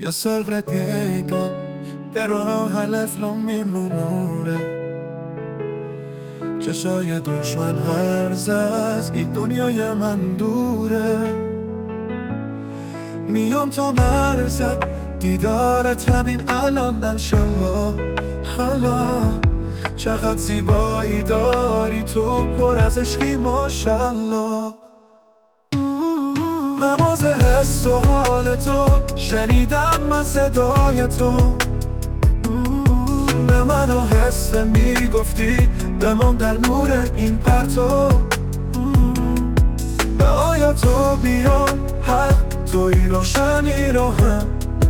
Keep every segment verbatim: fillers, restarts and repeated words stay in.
Io sorprendente در راه الافلام میمونه چشای دشمن هرز از این دنیای من دوره میام تا مرزت دیدارت همین الان انشالله حالا چقدر زیبایی داری تو پر از عشقی ماشالله نماز حس و حال تو شنیدم من صدای تو به منو حس میگفتی بمان در نور این پرتو به آیا تو بیان حق توی روشنی رو هم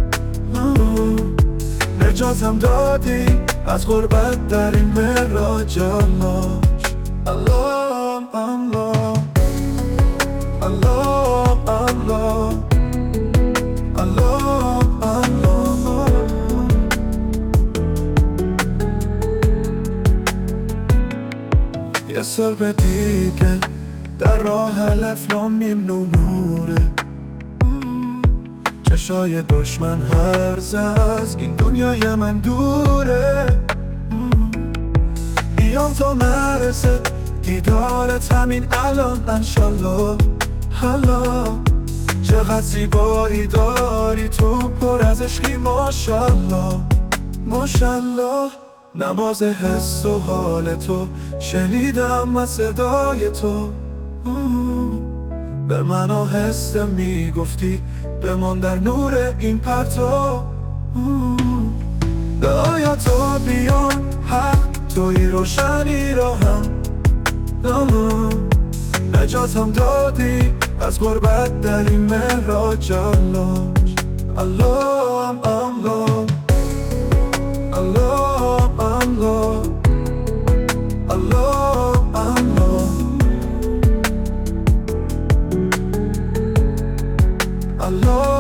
نجاتم دادی از غربت در این معراج الله الله الله الله الله الله یه سر به دیگه در راه الافلام میمونه چشای دشمن هرز از این دنیای من دوره بیام تا نرسه دیدارت همین الان انشالله حالا چقدر زیبایی داری تو پر از عشقی ماشالله ماشالله نماز حس و حال تو شنیدم از صدای تو به منو حس میگفتی بمان در نور این پرتو به آیا تو بیان حق توی روشنی رو هم نجاتم دادی از غربت در این معراج الله الله الله الله الله الله الله الله